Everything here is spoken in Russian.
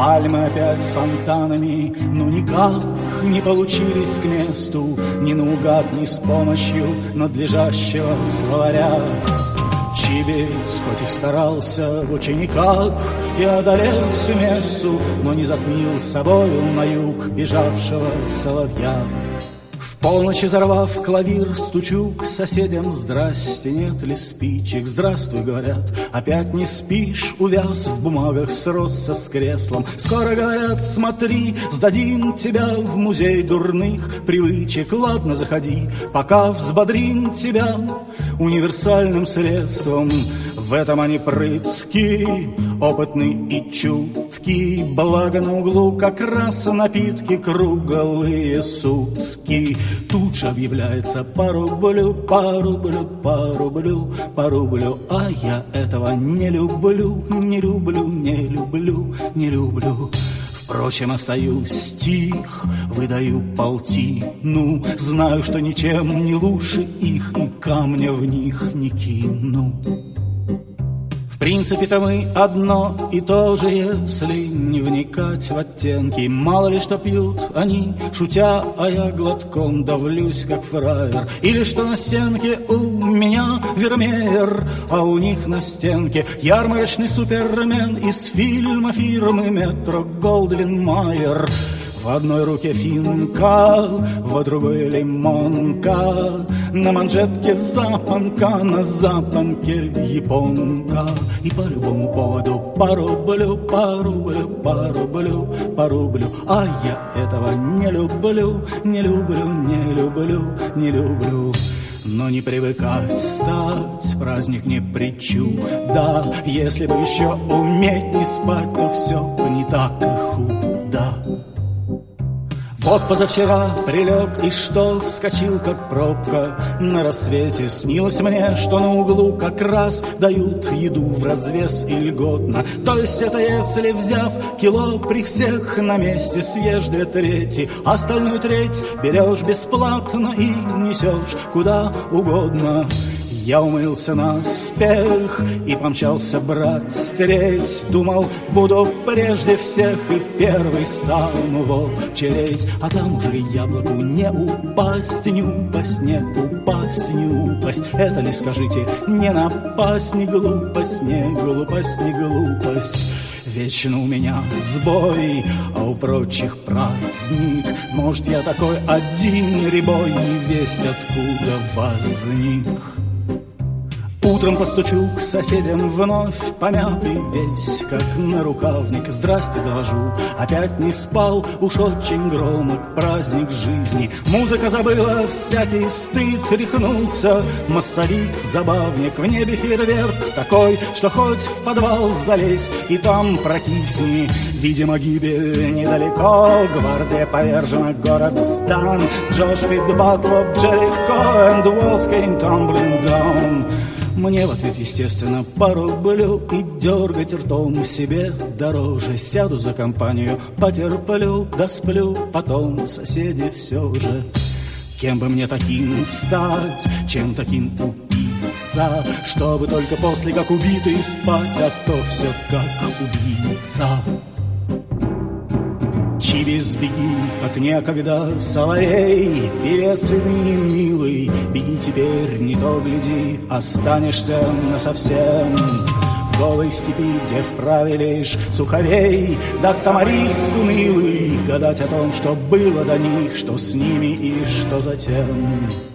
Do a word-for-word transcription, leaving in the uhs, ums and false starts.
Пальмы опять с фонтанами, но никак не получились к месту, ни наугад, ни с помощью надлежащего словаря. Чибис хоть и старался в учениках и одолел всю мессу, но не затмил собою на юг бежавшего соловья. В полночь взорвав клавир, стучу к соседям: здрасте, нет ли спичек? Здравствуй, говорят, опять не спишь? Увяз в бумагах, сросся с креслом. Скоро, говорят, смотри, сдадим тебя в музей дурных привычек. Ладно, заходи, пока взбодрим тебя универсальным средством. В этом они прытки, опытны и чутки, благо на углу как раз напитки круглые сутки. Тут же объявляется по рублю, по рублю, по рублю, по рублю, а я этого не люблю, не люблю, не люблю, не люблю. Впрочем, остаюсь тих, выдаю полтину, знаю, что ничем не лучше их, и камня в них не кину. В принципе-то мы одно и то же, если не вникать в оттенки. Мало ли что пьют они, шутя, а я глотком давлюсь, как фраер. Или что на стенке у меня Вермеер, а у них на стенке ярмарочный супермен из фильма фирмы Метро Голдвин Майер. В одной руке финка, в другой лимонка, на манжетке запонка, на запонке японка. И по любому поводу по рублю, по рублю, по рублю, по рублю. А я этого не люблю, не люблю, не люблю, не люблю. Но не привыкать стать, праздник не причуда. Если бы еще уметь не спать, то все бы не так и худо. Вот позавчера прилег, и что, вскочил, как пробка на рассвете. Снилось мне, что на углу как раз дают еду в развес и льготно. То есть это если, взяв кило при всех на месте, съешь две трети, остальную треть берешь бесплатно и несешь куда угодно. Я умылся наспех и помчался брать стереть. Думал, буду прежде всех и первый стану в очередь. А там уже яблоку не упасть, не упасть, не упасть, не упасть. Это ли, скажите, не напасть, не глупость, не глупость, не глупость. Вечно у меня сбой, а у прочих праздник. Может, я такой один рябой, не весть откуда возник. Утром постучу к соседям вновь, помятый весь, как нарукавник. Здрасте, доложу, опять не спал, уж очень громок праздник жизни. Музыка забыла всякий стыд, рехнулся массовик-забавник. В небе фейерверк такой, что хоть в подвал залезь и там прокисни. Видимо, гибель недалеко, гвардия повержена, город сдан. Джош Фит, Батлов, Джерико, and the walls came tumbling down. Мне в ответ, естественно, по рублю, и дергать ртом себе дороже. Сяду за компанию, потерплю, да сплю, потом соседи все же. Кем бы мне таким стать, чем таким упиться, чтобы только после, как убитый, спать, а то все как убийца. Чибис, беги, как некогда соловей, певец и ныне милый, беги теперь, не то гляди, останешься насовсем. В голой степи, где вправе лишь суховей, да тамарист унылый, гадать о том, что было до них, что с ними и что затем.